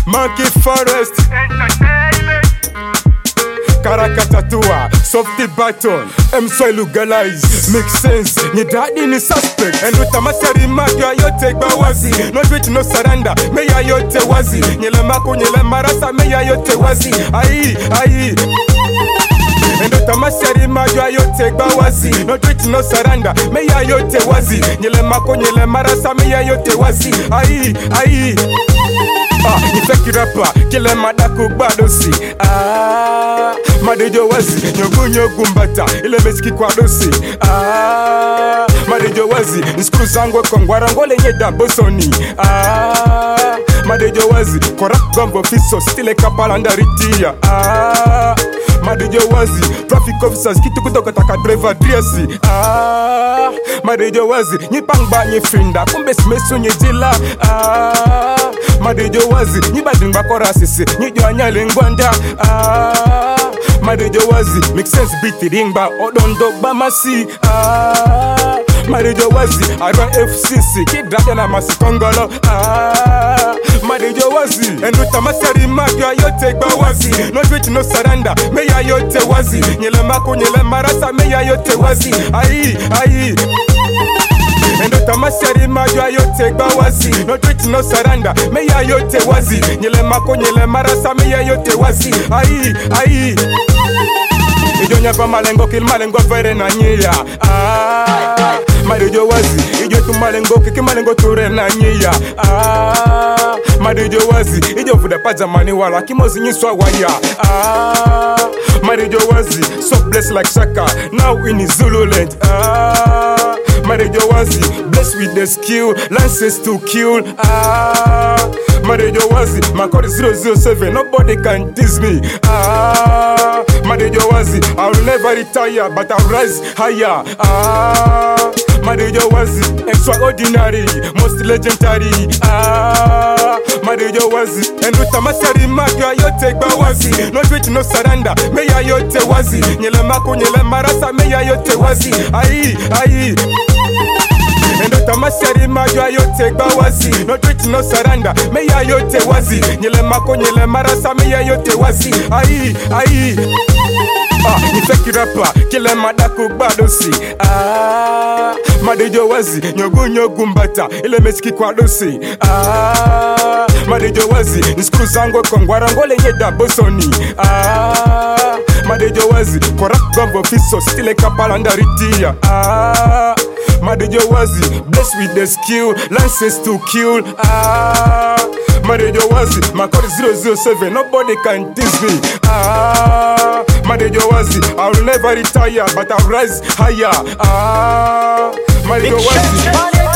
Monkey Forest, Karakatatua, Softy Baton, M-Soil legalize, make sense, ni daddy ni suspect. And with a masari magya yote bawazi, no twitch no surrender, meya yote wazi. Nyele mako nyele marasa, meya yote wazi. Aye. And with a masari magya yote bawazi, no twitch no surrender, meya yote wazi. Nyele mako nyele marasa, meya yote wazi. Aye. Ni fake rapper, kile madako badosi. Madejo wazi, nyogu mbata, ile meski kwa dosi. Madejo wazi, niskuru zangwe kongwara ngole nyeda bosoni. Madejo wazi, corrupt gumbo fiso, stile kapalanda ritia. Madejo wazi, traffic officers, kitu kutoka taka driver driasi. Madejo wazi, nyipangba nyifinda, kumbe smesu nyejila. Madejo wazi, nyibadingba kora sisi, nyijwa nyale ngwanda. Madejo wazi, make sense beat ringba, odondo bamasi. Madejo wazi, I run FCC, kidraja na masikongolo. Madejo wazi, and with a masari magya yote bawazi. No twitch no surrender, meya yote wazi. Nyele mako nyele marasa, meya yote wazi. Aye. And with a masari magya yote bawazi. No twitch no surrender, meya yote wazi. Nyele mako nyele marasa, meya yote wazi. Aye. Ijonya pa malengo kil malengo vere na nyia. Madejo wazi, ijo tu malengo kiki malengo ture na nyia. Madejo wazi, ijo fuda pajamani wala kimozi nyiswa waya. Madejo wazi, so blessed like Shaka, now in Zululand. Madejo wazi, blessed with the skill, lances to kill. Madejo wazi, my code is 007, nobody can diss me. Madejo wazi, I will never retire, but I'll rise higher. Madejo wazi, extraordinary, most legendary. Madejo wazi, and with a masari magya yote bawazi. No twitch no surrender, meya yote wazi. Nyele mako nyele marasa, meya yote wazi. Aye. And with a masari magya yote bawazi. No twitch no surrender, meya yote wazi. Nyele mako nyele marasa, meya yote wazi. Aye. Ni fake rapper, kile madako badosi. Madejo wazi, nyogu mbata, ile meski kwa dosi. Madejo wazi, niskuru zangwe kongwara ngole nyeda bosoni. Madejo wazi, corrupt gumbo fiso, stile kapalanda ritia. Madejo wazi, blessed with the skill, lances to kill. Madejo wazi, my code is 007, nobody can diss me. Madejo wazi, I will never retire, but I'll rise higher. Madejo wazi.